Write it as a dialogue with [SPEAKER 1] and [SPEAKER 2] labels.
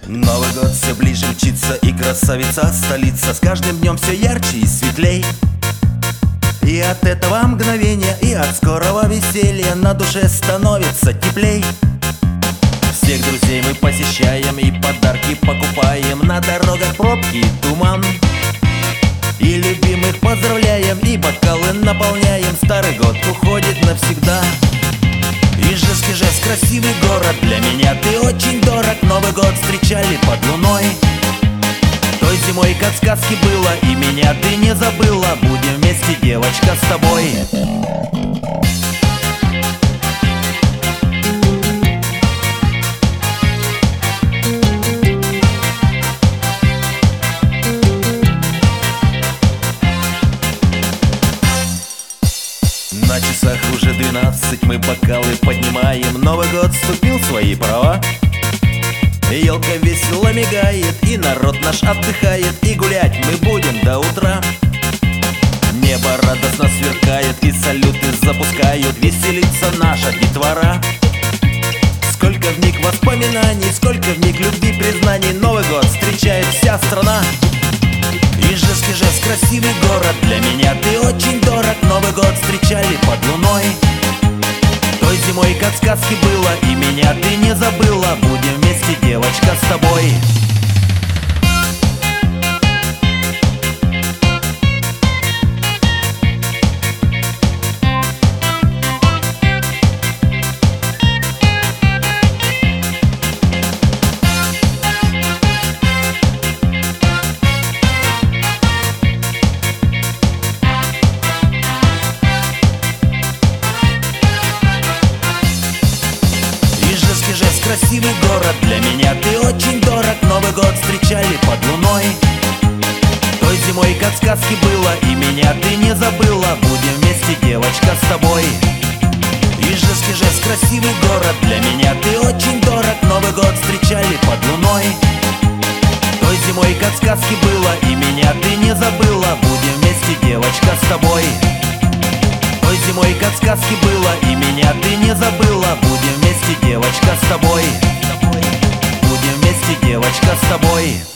[SPEAKER 1] Новый год все ближе мчится, и красавица столица с каждым днем все ярче и светлей. И от этого мгновения, и от скорого веселья на душе становится теплей. Всех друзей мы посещаем и подарки покупаем, на дорогах пробки и туман. И любимых поздравляем, и бокалы наполняем, старый год уходит навсегда. Ижевск, Ижевск, красивый город, для меня ты очень дорог. Новый год встречали под луной. Той зимой, как в сказке было, и меня ты не забыла. Будем вместе, девочка, с тобой. На часах уже 12, мы бокалы поднимаем. Новый год вступил в свои права. Елка весело мигает, и народ наш отдыхает, и гулять мы будем до утра. Небо радостно сверкает, и салюты запускают, веселится наша детвора. Сколько в них воспоминаний, сколько в них любви, признаний. Новый год встречает вся страна. Ижевск, Ижевск, красивый город, для меня ты очень дорог. Новый год встречали под луной. Той зимой, как в сказке было, и меня ты не забыла. Будем вместе, девочка, с тобой. Ижевск, красивый город, для меня ты очень дорог. Новый год встречали под луной. Той зимой, как в сказке было, и меня ты не забыла. Будем вместе, девочка, с тобой. Ижевск, Ижевск, красивый город, для меня ты очень дорог. Новый год встречали под луной. Той зимой, как в сказке было, и меня ты не забыла. Будем вместе, девочка, с тобой. Той зимой, как в сказке было, и меня ты не забыла. Будем вместе, девочка, с тобой. Будем вместе, девочка, с тобой.